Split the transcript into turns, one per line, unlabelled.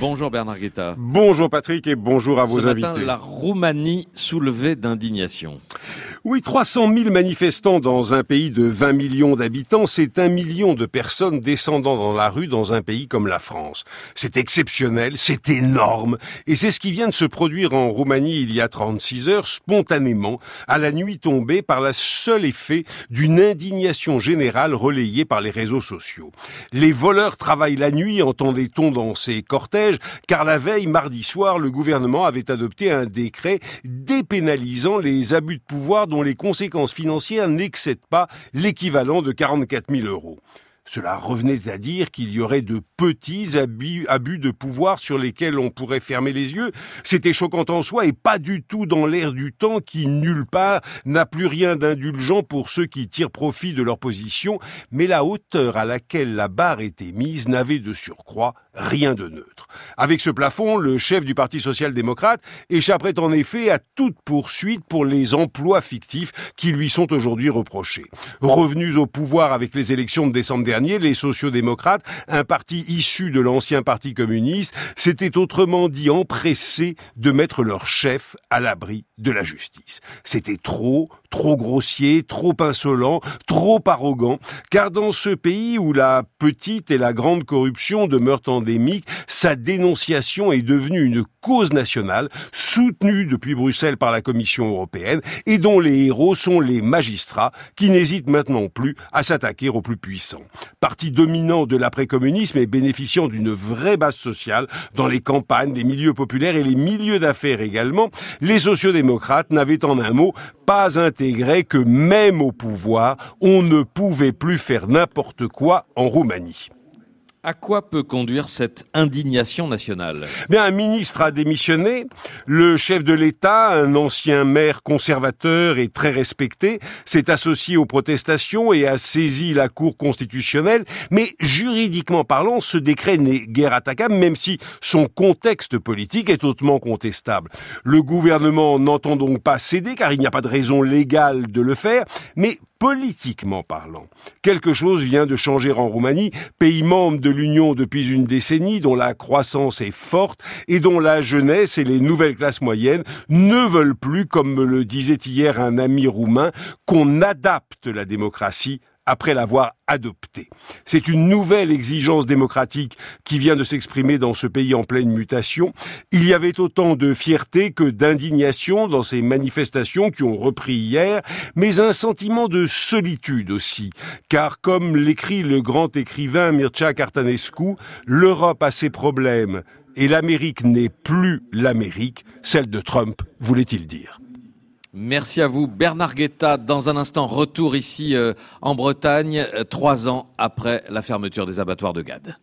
Bonjour Bernard Guetta.
Bonjour Patrick et bonjour à vos invités.
Ce matin, la Roumanie soulevée d'indignation.
Oui, 300 000 manifestants dans un pays de 20 millions d'habitants, c'est 1 million de personnes descendant dans la rue dans un pays comme la France. C'est exceptionnel, c'est énorme, et c'est ce qui vient de se produire en Roumanie il y a 36 heures, spontanément, à la nuit tombée, par le seul effet d'une indignation générale relayée par les réseaux sociaux. Les voleurs travaillent la nuit, entendait-on dans ces cortèges, car la veille, mardi soir, le gouvernement avait adopté un décret dépénalisant les abus de pouvoir dont les conséquences financières n'excèdent pas l'équivalent de 44 000 €. Cela revenait à dire qu'il y aurait de petits abus de pouvoir sur lesquels on pourrait fermer les yeux. C'était choquant en soi et pas du tout dans l'air du temps qui, nulle part, n'a plus rien d'indulgent pour ceux qui tirent profit de leur position, mais la hauteur à laquelle la barre était mise n'avait de surcroît rien de neutre. Avec ce plafond, le chef du Parti social-démocrate échapperait en effet à toute poursuite pour les emplois fictifs qui lui sont aujourd'hui reprochés. Revenus au pouvoir avec les élections de décembre dernier, les sociaux-démocrates, un parti issu de l'ancien parti communiste, s'étaient autrement dit empressés de mettre leur chef à l'abri de la justice. C'était trop grossier, trop insolent, trop arrogant, car dans ce pays où la petite et la grande corruption demeurent endémiques, sa dénonciation est devenue une cause nationale, soutenue depuis Bruxelles par la Commission européenne, et dont les héros sont les magistrats, qui n'hésitent maintenant plus à s'attaquer aux plus puissants. Parti dominant de l'après-communisme et bénéficiant d'une vraie base sociale dans les campagnes, les milieux populaires et les milieux d'affaires également, les sociodémocrates n'avaient en un mot pas intégré que même au pouvoir, on ne pouvait plus faire n'importe quoi en Roumanie.
À quoi peut conduire cette indignation nationale ?
Un ministre a démissionné, le chef de l'État, un ancien maire conservateur et très respecté, s'est associé aux protestations et a saisi la Cour constitutionnelle, mais juridiquement parlant, ce décret n'est guère attaquable, même si son contexte politique est hautement contestable. Le gouvernement n'entend donc pas céder, car il n'y a pas de raison légale de le faire, mais politiquement parlant, quelque chose vient de changer en Roumanie, pays membre de l'Union depuis une décennie, dont la croissance est forte et dont la jeunesse et les nouvelles classes moyennes ne veulent plus, comme me le disait hier un ami roumain, qu'on adapte la démocratie après l'avoir adoptée. C'est une nouvelle exigence démocratique qui vient de s'exprimer dans ce pays en pleine mutation. Il y avait autant de fierté que d'indignation dans ces manifestations qui ont repris hier, mais un sentiment de solitude aussi, car comme l'écrit le grand écrivain Mircea Cartanescu, l'Europe a ses problèmes et l'Amérique n'est plus l'Amérique, celle de Trump, voulait-il dire.
Merci à vous Bernard Guetta. Dans un instant, retour ici en Bretagne, 3 ans après la fermeture des abattoirs de Gade.